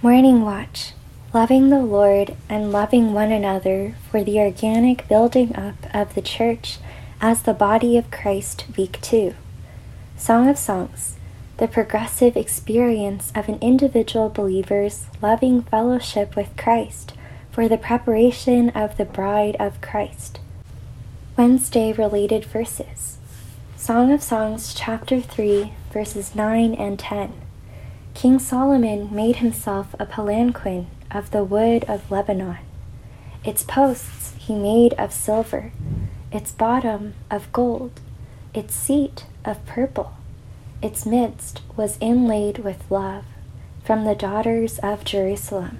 Morning Watch, loving the Lord and loving one another for the organic building up of the Church as the body of Christ, Week 2. Song of Songs, the progressive experience of an individual believer's loving fellowship with Christ for the preparation of the bride of Christ. Wednesday related verses. Song of Songs chapter 3, verses 9 and 10. King Solomon made himself a palanquin of the wood of Lebanon. Its posts he made of silver, its bottom of gold, its seat of purple. Its midst was inlaid with love from the daughters of Jerusalem.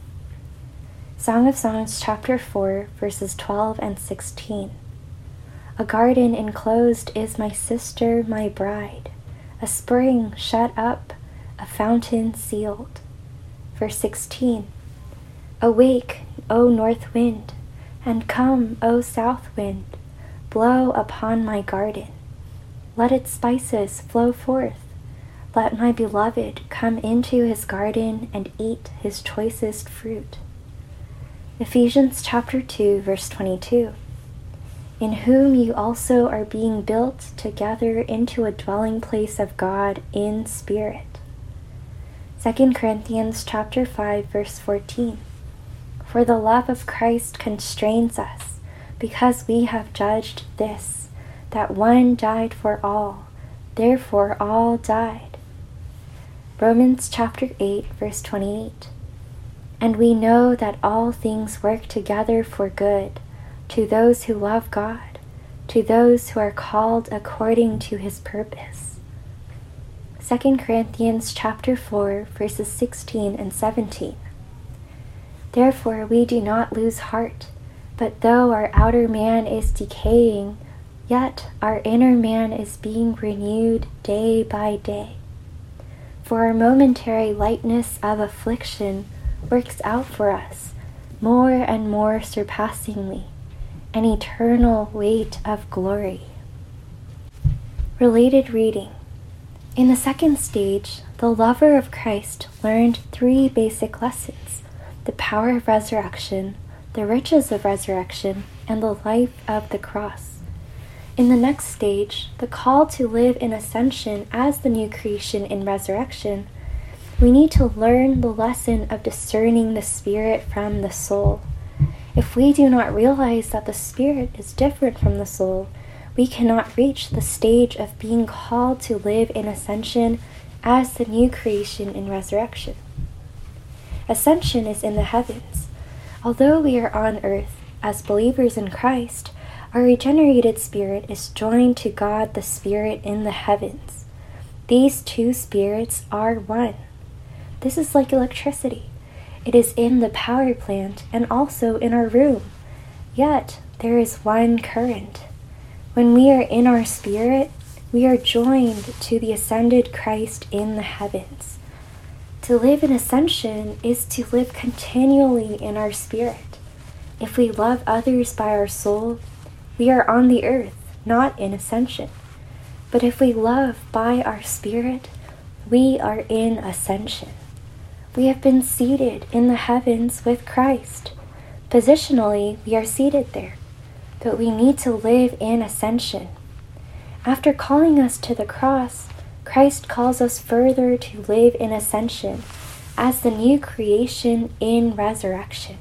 Song of Songs chapter 4, verses 12 and 16. A garden enclosed is my sister, my bride, a spring shut up, a fountain sealed. Verse 16. Awake, O north wind, and come, O south wind, blow upon my garden. Let its spices flow forth. Let my beloved come into his garden and eat his choicest fruit. Ephesians chapter 2, verse 22. In whom you also are being built together into a dwelling place of God in spirit. 2 Corinthians chapter 5, verse 14. For the love of Christ constrains us, because we have judged this, that one died for all, therefore all died. Romans chapter 8, verse 28. And we know that all things work together for good, to those who love God, to those who are called according to his purpose. 2 Corinthians chapter 4, verses 16 and 17. Therefore we do not lose heart, but though our outer man is decaying, yet our inner man is being renewed day by day. For our momentary lightness of affliction works out for us more and more surpassingly an eternal weight of glory. Related reading. In the second stage, the lover of Christ learned 3 basic lessons: the power of resurrection, the riches of resurrection, and the life of the cross. In the next stage, the call to live in ascension as the new creation in resurrection, we need to learn the lesson of discerning the spirit from the soul. If we do not realize that the spirit is different from the soul, we cannot reach the stage of being called to live in ascension as the new creation in resurrection. Ascension is in the heavens. Although we are on earth as believers in Christ, our regenerated spirit is joined to God the Spirit in the heavens. These 2 spirits are one. This is like electricity. It is in the power plant and also in our room. Yet there is one current. When we are in our spirit, we are joined to the ascended Christ in the heavens. To live in ascension is to live continually in our spirit. If we love others by our soul, we are on the earth, not in ascension. But if we love by our spirit, we are in ascension. We have been seated in the heavens with Christ. Positionally, we are seated there, but we need to live in ascension. After calling us to the cross, Christ calls us further to live in ascension as the new creation in resurrection.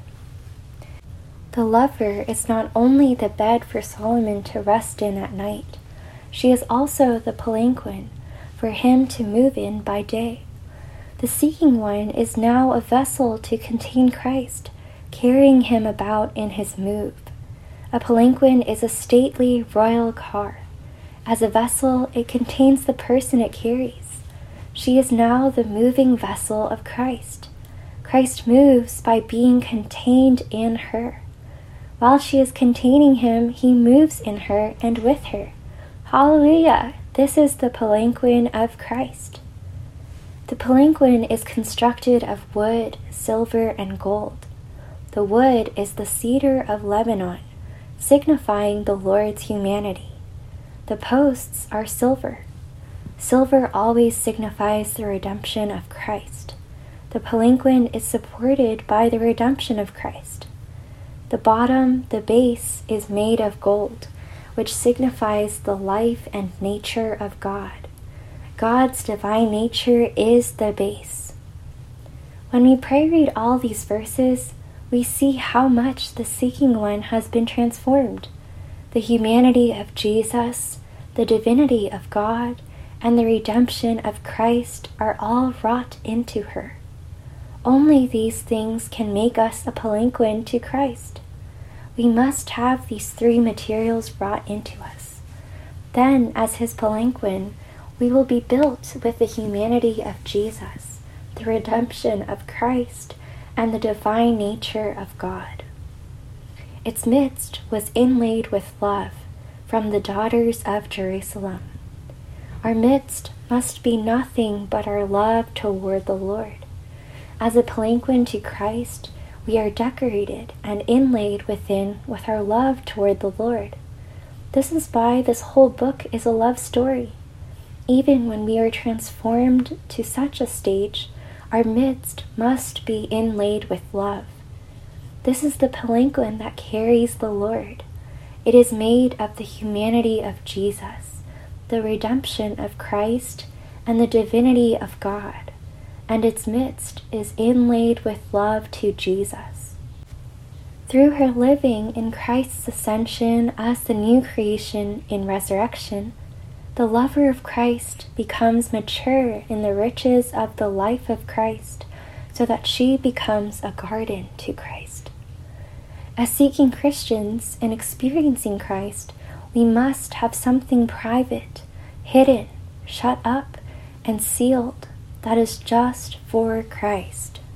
The lover is not only the bed for Solomon to rest in at night, she is also the palanquin for him to move in by day. The seeking one is now a vessel to contain Christ, carrying him about in his move. A palanquin is a stately royal car. As a vessel, it contains the person it carries. She is now the moving vessel of Christ. Christ moves by being contained in her. While she is containing him, he moves in her and with her. Hallelujah! This is the palanquin of Christ. The palanquin is constructed of wood, silver, and gold. The wood is the cedar of Lebanon, signifying the Lord's humanity. The posts are silver. Silver always signifies the redemption of Christ. The palanquin is supported by the redemption of Christ. The bottom, the base, is made of gold, which signifies the life and nature of God. God's divine nature is the base. When we pray-read all these verses, we see how much the seeking one has been transformed. The humanity of Jesus, the divinity of God, and the redemption of Christ are all wrought into her. Only these things can make us a palanquin to Christ. We must have these three materials wrought into us. Then, as his palanquin, we will be built with the humanity of Jesus, the redemption of Christ, and the divine nature of God. Its midst was inlaid with love from the daughters of Jerusalem. Our midst must be nothing but our love toward the Lord. As a palanquin to Christ, we are decorated and inlaid within with our love toward the Lord. This is why this whole book is a love story. Even when we are transformed to such a stage, our midst must be inlaid with love. This is the palanquin that carries the Lord. It is made of the humanity of Jesus, the redemption of Christ, and the divinity of God, and its midst is inlaid with love to Jesus. Through her living in Christ's ascension as the new creation in resurrection, the lover of Christ becomes mature in the riches of the life of Christ, so that she becomes a garden to Christ. As seeking Christians and experiencing Christ, we must have something private, hidden, shut up, and sealed that is just for Christ.